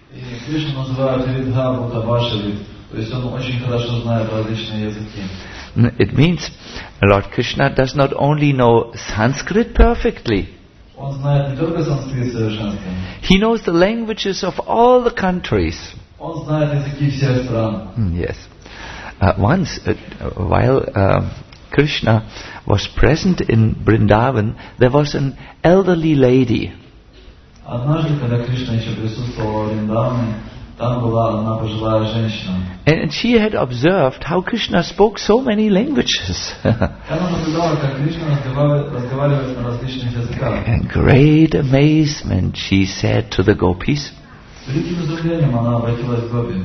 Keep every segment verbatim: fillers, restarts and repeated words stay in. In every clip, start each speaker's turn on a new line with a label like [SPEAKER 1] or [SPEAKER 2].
[SPEAKER 1] И Кришну называют Видха Бхутабашавит, то есть он очень хорошо знает различные языки.
[SPEAKER 2] It means Lord Krishna does not only know Sanskrit perfectly.
[SPEAKER 1] Он знает не только санскрит совершенственно.
[SPEAKER 2] He knows the languages of all the countries.
[SPEAKER 1] Он знает языки всех стран.
[SPEAKER 2] Yes. Uh, once, uh, while uh, Krishna was present in Vrindavan, there was an elderly lady.
[SPEAKER 1] Однажды, когда Кришна еще присутствовал в Вриндаване, там была одна пожилая женщина.
[SPEAKER 2] And she had observed how Krishna spoke so many languages.
[SPEAKER 1] Она наблюдала, как Кришна разговаривает на различных языках.
[SPEAKER 2] In great amazement, she said to the gopis,
[SPEAKER 1] С великим изумлением она обратилась к гопи.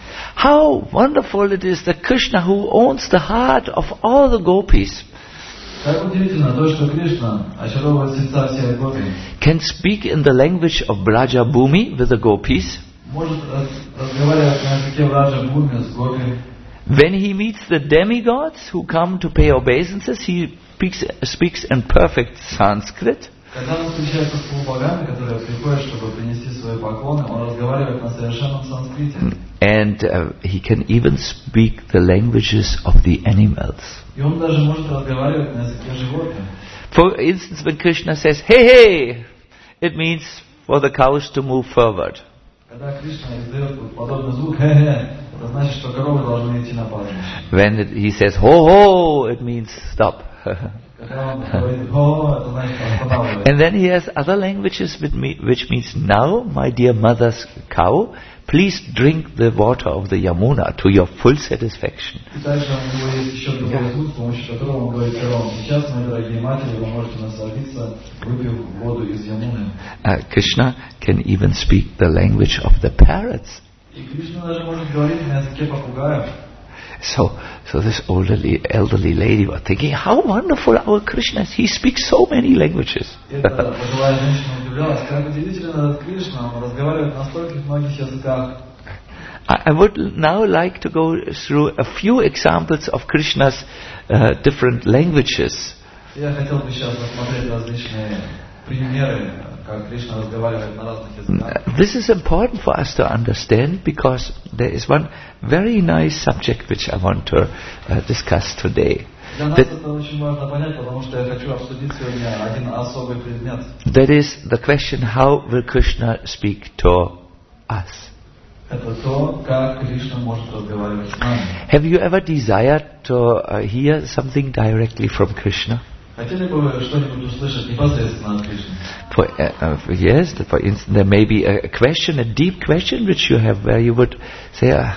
[SPEAKER 2] How wonderful it is that Krishna, who owns the heart of all the gopis,
[SPEAKER 1] Как удивительно то, что Кришна очаровывает сердца всех гопи.
[SPEAKER 2] can speak in the language of Braja Bhumi with the gopis.
[SPEAKER 1] Может разговаривать на языке Враджа Бхуми с гопи.
[SPEAKER 2] When he meets the demigods who come to pay obeisances, he speaks, speaks in perfect Sanskrit.
[SPEAKER 1] Когда он встречается с полубогами, которые приходят, чтобы принести свои поклоны, он разговаривает на совершенном санскрите.
[SPEAKER 2] And uh, he can even speak the languages of the animals.
[SPEAKER 1] И он даже может разговаривать на языке животных.
[SPEAKER 2] For instance, when Krishna says, hey, hey, it means for the cows to move forward.
[SPEAKER 1] Когда Кришна издает подобный звук, хе-хе, это значит, что коровы должны идти на пастбище.
[SPEAKER 2] When it, he says, ho, ho, it means stop.
[SPEAKER 1] Когда он говорит «хо», это значит останавливай.
[SPEAKER 2] And then he has other languages which, me, which means, now, my dear mother's cow, please drink the water of the Yamuna to your full satisfaction.
[SPEAKER 1] И дальше у него есть еще другой звук, с помощью которого он говорит коровам: сейчас, мои дорогие матери, вы можете насладиться, выпив воду из Ямуны.
[SPEAKER 2] Uh, Krishna can even speak the language of the parrots.
[SPEAKER 1] И Кришна даже может говорить на языке попугаев.
[SPEAKER 2] So, so this elderly, elderly lady was thinking, how wonderful our Krishna is. He speaks so many languages.
[SPEAKER 1] Эта пожилая женщина удивлялась, как удивительно этот Кришна, он разговаривает на стольких многих языках.
[SPEAKER 2] I would now like to go through a few examples of Krishna's uh, different languages.
[SPEAKER 1] Я хотел бы сейчас посмотреть различные примеры, как Кришна разговаривает на разных языках.
[SPEAKER 2] This is important for us to understand because there is one very nice subject which I want to uh, discuss today.
[SPEAKER 1] Для нас это очень важно понять, потому что я хочу обсудить сегодня один особый предмет.
[SPEAKER 2] That is the question, how will Krishna speak to us?
[SPEAKER 1] Это то, как Кришна может разговаривать с нами.
[SPEAKER 2] Have you ever desired to uh, hear something directly from Krishna?
[SPEAKER 1] Хотели бы вы что-нибудь услышать непосредственно от Кришны?
[SPEAKER 2] For, uh, uh, yes, for instance, there may be a question, a deep question which you have where you would say, uh,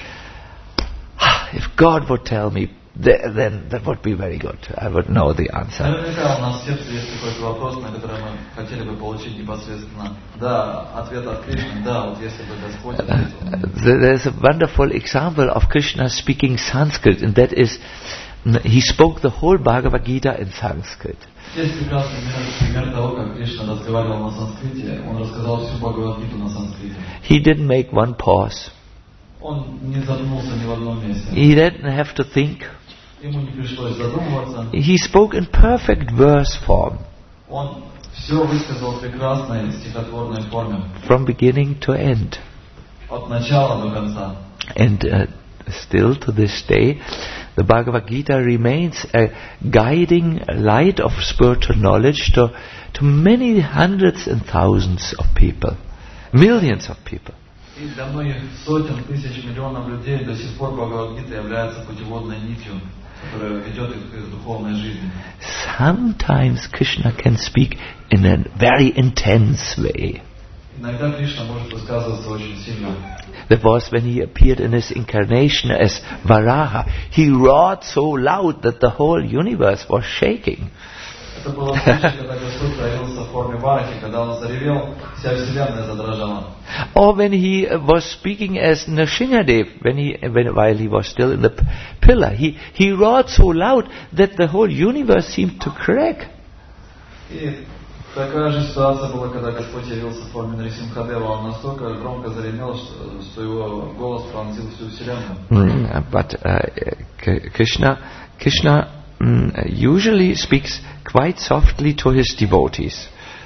[SPEAKER 2] if God would tell me, th- then that would be very good. I would know the answer.
[SPEAKER 1] Наверняка у нас в сердце есть какой-то вопрос, на который мы хотели бы получить непосредственно. Да, ответ от Кришны, да, вот если бы Господь ответил.
[SPEAKER 2] There's a wonderful example of Krishna speaking Sanskrit, and that is, he spoke the whole Bhagavad Gita in Sanskrit.
[SPEAKER 1] Есть прекрасный пример того, как Кришна разговаривал на санскрите. Он рассказал всю Бхагавад-гиту на санскрите.
[SPEAKER 2] He didn't make one pause.
[SPEAKER 1] Он не задумался ни в одном месте.
[SPEAKER 2] He didn't have to think.
[SPEAKER 1] Ему не пришлось задумываться.
[SPEAKER 2] He spoke in perfect verse form.
[SPEAKER 1] Он все высказал в прекрасной стихотворной форме.
[SPEAKER 2] From beginning to end.
[SPEAKER 1] От начала до конца.
[SPEAKER 2] And uh, still to this day, the Bhagavad Gita remains a guiding light of spiritual knowledge to, to many hundreds and thousands of people. Millions of people.
[SPEAKER 1] И для многих сотен тысяч миллионов людей до сих пор Бхагавад-гита является путеводной нитью, которая ведет их из духовной жизни.
[SPEAKER 2] Sometimes Krishna can speak in a very intense way.
[SPEAKER 1] Иногда Кришна может высказываться очень сильно.
[SPEAKER 2] That was when he appeared in his incarnation as Varaha. He roared so loud that the whole universe was shaking.
[SPEAKER 1] Это было в случае, когда Господь проявился в форме Варахи, когда он заревел, вся вселенная задрожала.
[SPEAKER 2] Or when he was speaking as Nrsimhadev, when he, when, while he was still in the p- pillar, he, he roared so loud that the whole universe seemed to crack.
[SPEAKER 1] И такая же ситуация была, когда Господь явился в форме Нрисимхадева. Он настолько громко заревел, что, что его голос пронзил всю вселенную.
[SPEAKER 2] Mm, but uh, K- Krishna, Krishna mm, usually speaks quite softly to his devotees.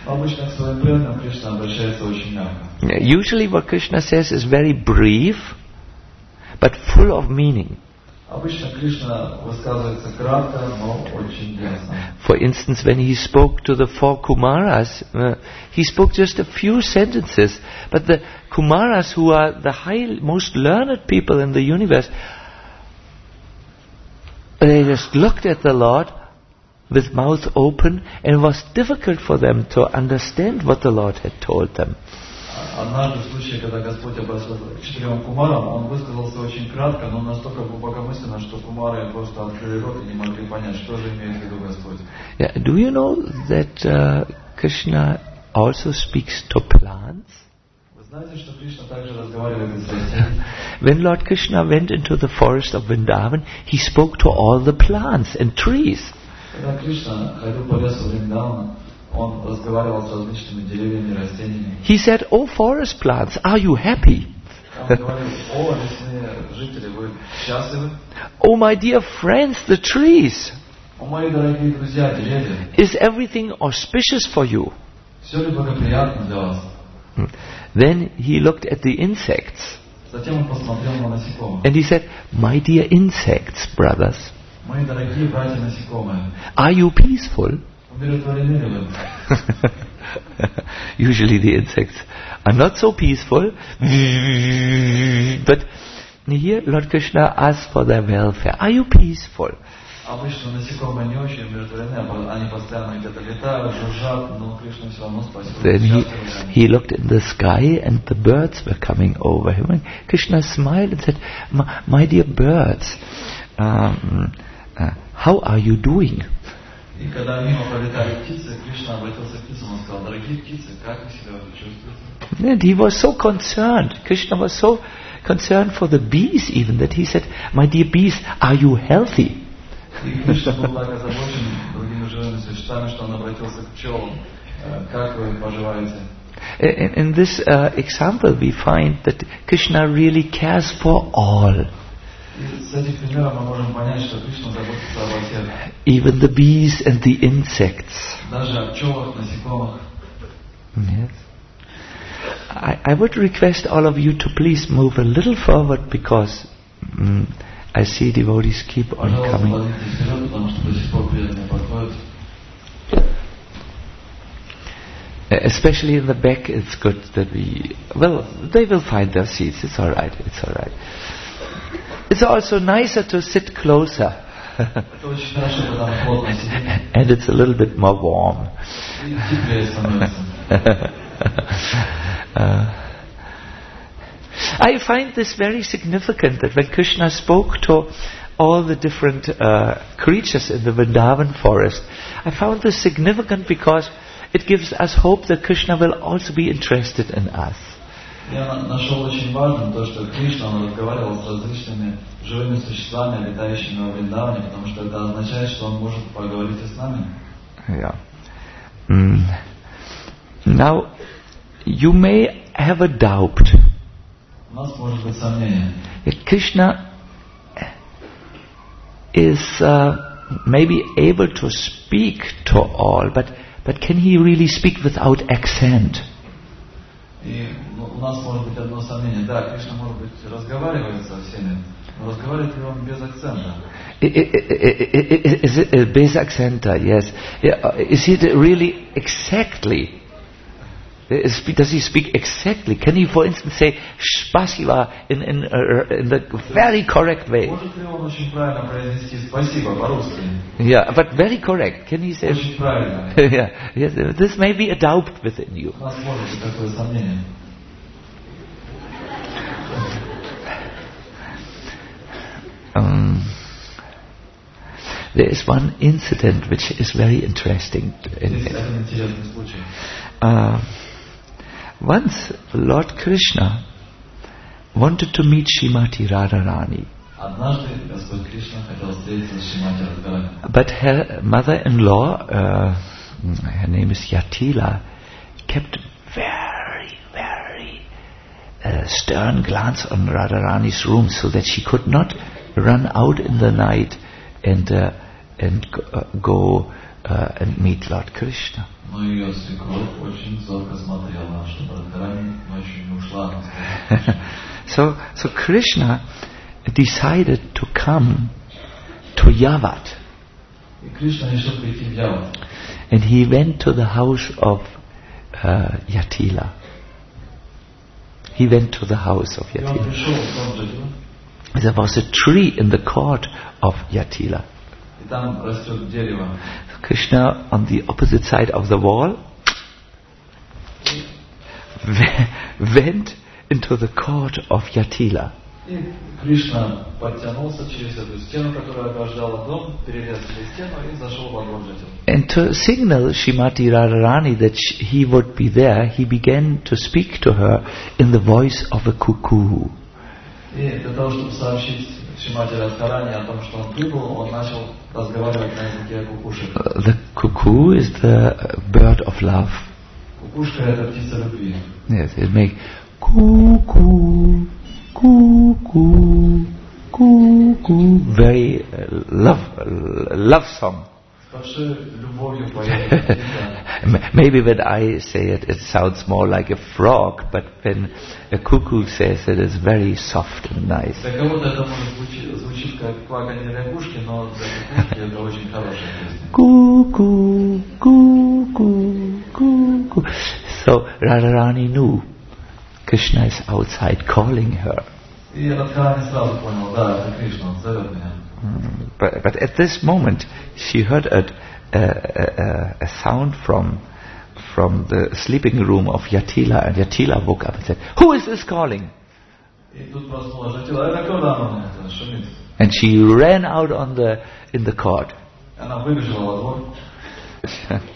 [SPEAKER 1] Обычно к своим преданным Кришна обращается очень мягко.
[SPEAKER 2] Usually what Krishna says is very brief, but full of meaning.
[SPEAKER 1] Обычно Кришна высказывается кратко, но очень ясно.
[SPEAKER 2] For instance, when he spoke to the four Kumaras, uh, he spoke just a few sentences, but the Kumaras, who are the high, most learned people in the universe, they just looked at the Lord with mouth open, and it was difficult for them to understand what the Lord had told them.
[SPEAKER 1] Однажды в случае, когда Господь обратился к четырем кумарам, он высказался очень кратко, но настолько глубокомысленно, что кумары просто открыли рот и не могли понять, что же имеет в виду Господь.
[SPEAKER 2] Yeah, do you know that uh, Krishna also speaks to plants?
[SPEAKER 1] Вы знаете, что Кришна также разговаривает с растениями?
[SPEAKER 2] When Lord Krishna went into the forest of Vrindavan, he spoke to all the plants and trees.
[SPEAKER 1] Когда Кришна ходил по лесу Вриндавана, он разговаривал с различными деревьями и растениями.
[SPEAKER 2] He said, "Oh forest plants, are you happy?
[SPEAKER 1] Он говорил: о, лесные жители, вы счастливы?
[SPEAKER 2] Oh my dear friends, the trees,
[SPEAKER 1] О, мои дорогие друзья, деревья,
[SPEAKER 2] is everything auspicious for you?"
[SPEAKER 1] все ли благоприятно для вас?
[SPEAKER 2] Then he looked at the insects
[SPEAKER 1] Затем он посмотрел на насекомых.
[SPEAKER 2] and he said, "My dear insects, brothers,
[SPEAKER 1] Мои дорогие братья насекомые,
[SPEAKER 2] are you peaceful?"
[SPEAKER 1] удовлетворены ли вы?
[SPEAKER 2] Usually the insects are not so peaceful, but here Lord Krishna asks for their welfare. Are you peaceful?
[SPEAKER 1] Обычно насекомые не очень удовлетворены, они постоянно где-то летают, жужжат, но Кришна все равно спасибо.
[SPEAKER 2] Then he, he looked in the sky and the birds were coming over him. And Krishna smiled and said, "My, my dear birds, um, uh, how are you doing?"
[SPEAKER 1] И когда мимо пролетали птицы, Кришна обратился к птицам, он сказал: дорогие птицы, как вы себя чувствуете?
[SPEAKER 2] And he was so concerned. Krishna was so concerned for the bees even that he said, "My dear bees, are you healthy?"
[SPEAKER 1] И Кришна был так озабочен другими живыми существами, что он обратился к пчелам: как вы поживаете?
[SPEAKER 2] In, in this uh, example we find that Krishna really cares for all.
[SPEAKER 1] И с этих примеров мы можем понять, что Кришна заботится обо всех.
[SPEAKER 2] Even the bees and the insects.
[SPEAKER 1] Даже о пчелах, насекомых.
[SPEAKER 2] Yes. I, I would request all of you to please move a little forward because um, I see devotees keep on coming.
[SPEAKER 1] Пожалуйста, вперед, потому что до сих пор преданные подходят.
[SPEAKER 2] Especially in the back, it's good that we... Well, they will find their seats. It's all right. It's all right. It's also nicer to sit closer.
[SPEAKER 1] Это очень хорошо, когда мы плотно сидим.
[SPEAKER 2] And it's a little bit more warm.
[SPEAKER 1] И теплее становится.
[SPEAKER 2] uh, I find this very significant that when Krishna spoke to all the different uh, creatures in the Vrindavan forest, I found this significant because it gives us hope that Krishna will also be interested in us.
[SPEAKER 1] Я нашел очень важным то, что Кришна он разговаривал с различными живыми существами, обитающими во Вриндаване, потому что это означает, что он может поговорить и с нами.
[SPEAKER 2] Yeah. Mm. Now, you may have a doubt.
[SPEAKER 1] У нас может быть сомнение.
[SPEAKER 2] That Krishna is uh, maybe able to speak to all, but but can he really speak without accent?
[SPEAKER 1] И у нас может быть одно сомнение. Да, Кришна, может быть, разговаривает со всеми, но разговаривает ли он без акцента?
[SPEAKER 2] Is it без акцента? Yes. Is it really exactly? Is, does he speak exactly? Can he, for instance, say "spasiba" in in, uh, in the very correct way?
[SPEAKER 1] Может ли он очень правильно произнести спасибо по-русски?
[SPEAKER 2] Yeah, but very correct. Can he say?
[SPEAKER 1] Очень правильно.
[SPEAKER 2] Yeah. Yes. This may be a doubt within you.
[SPEAKER 1] У нас может быть такое сомнение.
[SPEAKER 2] Um, there is one incident which is very interesting.
[SPEAKER 1] Здесь один интересный случай.
[SPEAKER 2] Uh, once Lord Krishna wanted to meet Srimati Radharani,
[SPEAKER 1] Однажды Господь Кришна хотел встретиться с Шримати Радхарани.
[SPEAKER 2] but her mother-in-law, uh, her name is Yatila, kept very, very uh, stern glance on Radharani's room, so that she could not run out in the night and uh, and uh, go uh, and meet Lord Krishna.
[SPEAKER 1] Но ее свекровь очень зорко смотрела, чтобы Радхарани ночью не ушла.
[SPEAKER 2] So, so Krishna decided to come to Yavat.
[SPEAKER 1] И Кришна решил прийти в Яват.
[SPEAKER 2] And he went to the house of uh, Yatila. He went to the house of
[SPEAKER 1] И он
[SPEAKER 2] Yatila.
[SPEAKER 1] пришел в дом Джатила.
[SPEAKER 2] There was a tree in the court of Yatila.
[SPEAKER 1] И там растет дерево.
[SPEAKER 2] Krishna, on the opposite side of the wall, went into the court of Yatila.
[SPEAKER 1] И Кришна подтянулся через эту стену, которая ограждала дом, перелез через стену и зашел во двор Джатила.
[SPEAKER 2] And to signal Srimati Radharani that sh- he would be there, he began to speak to her in the voice of a cuckoo.
[SPEAKER 1] И для того, чтобы сообщить Шримати Радхарани о том, что он прибыл, он начал разговаривать на языке кукушек.
[SPEAKER 2] Uh, the cuckoo is the uh, bird of love.
[SPEAKER 1] Кукушка — это птица любви.
[SPEAKER 2] Yes, it make cuckoo, cuckoo, cuckoo. Very uh, love, uh, love song.
[SPEAKER 1] С большой любовью поет.
[SPEAKER 2] M- Maybe when I say it, it sounds more like a frog, but when a cuckoo says it, it's very soft and nice.
[SPEAKER 1] Для кого-то это может звучить, звучит как кваканье лягушки, но для кукушки это очень хорошая песня.
[SPEAKER 2] Cuckoo, cuckoo, cuckoo. So Radharani knew Krishna is outside calling her.
[SPEAKER 1] И Радхарани сразу понял, да, это Кришна, он зовет меня.
[SPEAKER 2] Mm, But, but at this moment, she heard a, a, a, a sound from from the sleeping room of Yatila, and Yatila woke up and said, "Who is this calling?"
[SPEAKER 1] И тут проснулась Джатила, это куда она это шумит?
[SPEAKER 2] And she ran out on the in the court.
[SPEAKER 1] Она выбежала во двор.